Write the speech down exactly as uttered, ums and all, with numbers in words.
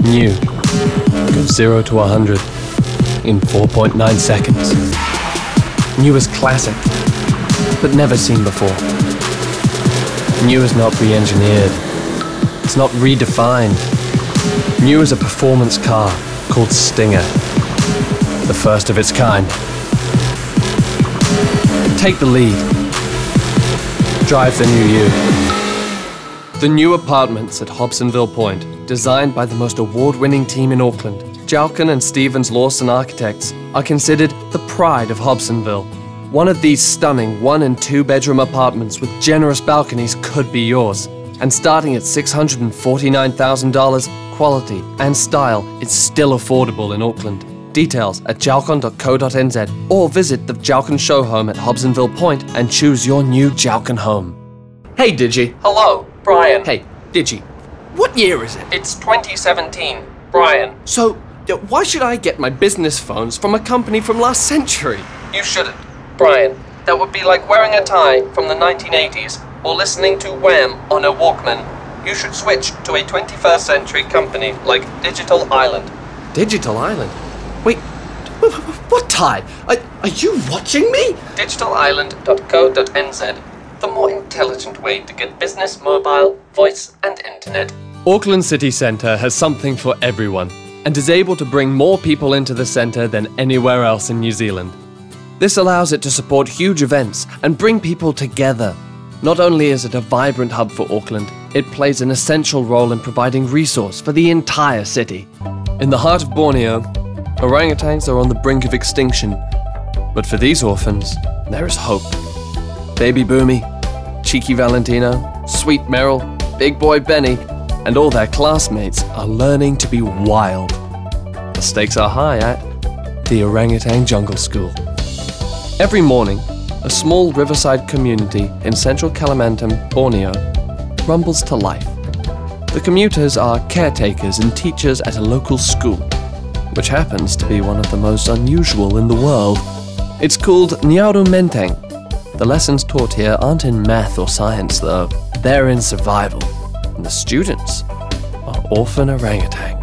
New. Goes zero to one hundred in four point nine seconds. New is classic, but never seen before. New is not re-engineered. It's not redefined. New is a performance car called Stinger. The first of its kind. Take the lead. Drive the new you. The new apartments at Hobsonville Point, designed by the most award-winning team in Auckland, Jalkin and Stevens Lawson Architects, are considered the pride of Hobsonville. One of these stunning one and two bedroom apartments with generous balconies could be yours. And starting at six hundred forty-nine thousand dollars, quality and style is still affordable in Auckland. Details at jalcon dot co dot n z or visit the Jalkin Show Home at Hobsonville Point and choose your new Jalkin home. Hey Digi. Hello, Brian. Hey, Digi. What year is it? It's twenty seventeen, Brian. So, uh, why should I get my business phones from a company from last century? You shouldn't, Brian. That would be like wearing a tie from the nineteen eighties or listening to Wham on a Walkman. You should switch to a twenty-first century company like Digital Island. Digital Island? Wait, what tie? Are, are you watching me? digital island dot co dot n z. The more intelligent way to get business, mobile, voice and internet. Auckland City Centre has something for everyone and is able to bring more people into the centre than anywhere else in New Zealand. This allows it to support huge events and bring people together. Not only is it a vibrant hub for Auckland, it plays an essential role in providing resource for the entire city. In the heart of Borneo, orangutans are on the brink of extinction. But for these orphans, there is hope. Baby Boomy, Cheeky Valentino, Sweet Meryl, Big Boy Benny, and all their classmates are learning to be wild. The stakes are high at the Orangutan Jungle School. Every morning, a small riverside community in central Kalimantan, Borneo, rumbles to life. The commuters are caretakers and teachers at a local school, which happens to be one of the most unusual in the world. It's called Nyaru Menteng. The lessons taught here aren't in math or science, though. They're in survival. And the students are orphan orangutans.